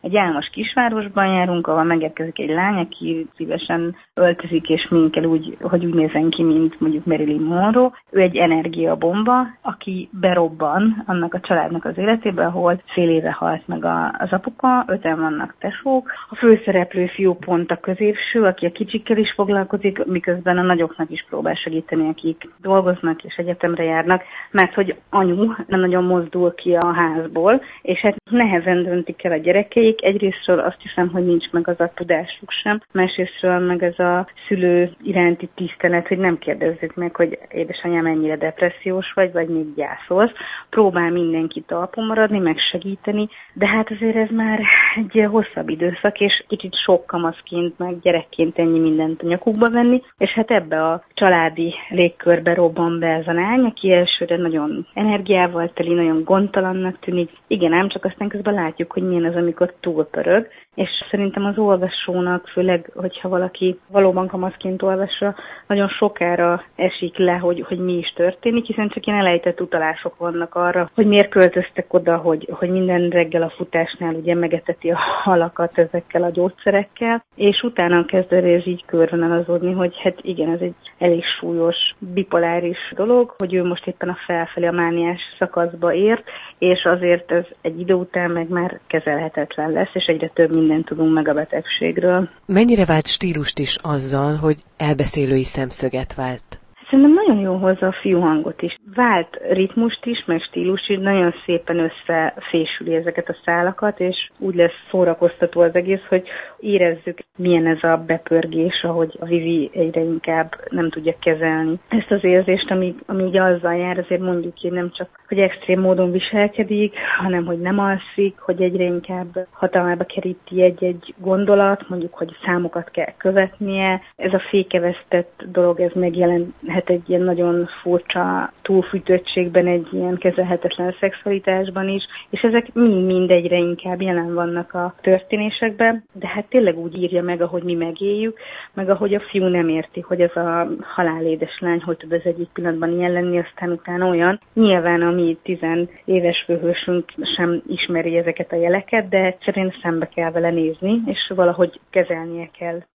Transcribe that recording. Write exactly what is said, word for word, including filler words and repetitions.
egy álmos kisvárosban járunk, ahol megérkezik egy lány, aki szívesen öltözik és minkel úgy, hogy úgy nézen ki, mint mondjuk Marilyn Monroe. Ő egy energiabomba, aki berobban annak a családnak az életébe, ahol fél éve halt meg a, az apuka, öten vannak tesók. A főszereplő fiú pont a középső, aki a kicsikkel is foglalkozik, miközben a nagyoknak is próbál segíteni, akik dolgoznak és egyetemre járnak, mert hogy anyu nem nagyon mozdul ki a házból, és hát nehezen döntik el a gyerekeik. Egyrésztről azt hiszem, hogy nincs meg az a tudásuk sem, másrésztről meg ez a szülő iránti tisztelet, hogy nem kérdezzük meg, hogy édesanyám mennyire depressziós vagy, vagy még gyászolsz. Próbál mindenki talpon maradni, megsegíteni, de hát azért ez már egy hosszabb időszak, és kicsit sok kamaszként, meg gyerekként ennyi mindent a nyakukba venni, és hát ebbe a családi légkörbe robban be ez a lány, aki elsőre nagyon energiával teli, nagyon gondtalannak tűnik. Igen, ám csak aztán közben látjuk, hogy milyen az, amikor túlpörög, és szerintem az olvasónak, főleg, hogyha valaki valóban kamaszként olvassa, nagyon sokára esik le, hogy, hogy mi is történik, hiszen csak ilyen elejtett utalások vannak arra, hogy miért költöztek oda, hogy, hogy minden reggel a futásnál ugye megeteti a halakat ezekkel a gyógyszerekkel, és utána kezd ez így körvonalazódni, hogy hát igen, ez egy elég súlyos, bipoláris dolog, hogy ő most éppen a felfelé, a mániás szakaszba ért, és azért ez egy idő után meg már kezelhetetlen lesz, és egyre több mindent tudunk meg a betegségről. Mennyire vált stílust is azzal, hogy elbeszélői szemszöget vált? Szerintem nagyon jó hozza a fiú hangot is. Vált ritmust is, meg stílus is, nagyon szépen összefésüli ezeket a szálakat, és úgy lesz szórakoztató az egész, hogy érezzük, milyen ez a bepörgés, ahogy a Vivi egyre inkább nem tudja kezelni ezt az érzést, ami, ami ugye azzal jár, azért mondjuk ki, nem csak, hogy extrém módon viselkedik, hanem, hogy nem alszik, hogy egyre inkább hatalmába keríti egy-egy gondolat, mondjuk, hogy számokat kell követnie. Ez a fékevesztett dolog, ez megjelenhet egy ilyen nagyon furcsa túlfűtöttségben, egy ilyen kezelhetetlen szexualitásban is, és ezek mind-mind egyre inkább jelen vannak a történésekben, de hát tényleg úgy írja meg, ahogy mi megéljük, meg ahogy a fiú nem érti, hogy ez a halálédes lány, hogy tud az egyik pillanatban ilyen lenni, aztán utána olyan. Nyilván a mi tizenéves főhősünk sem ismeri ezeket a jeleket, de egyszerűen szembe kell vele nézni, és valahogy kezelnie kell.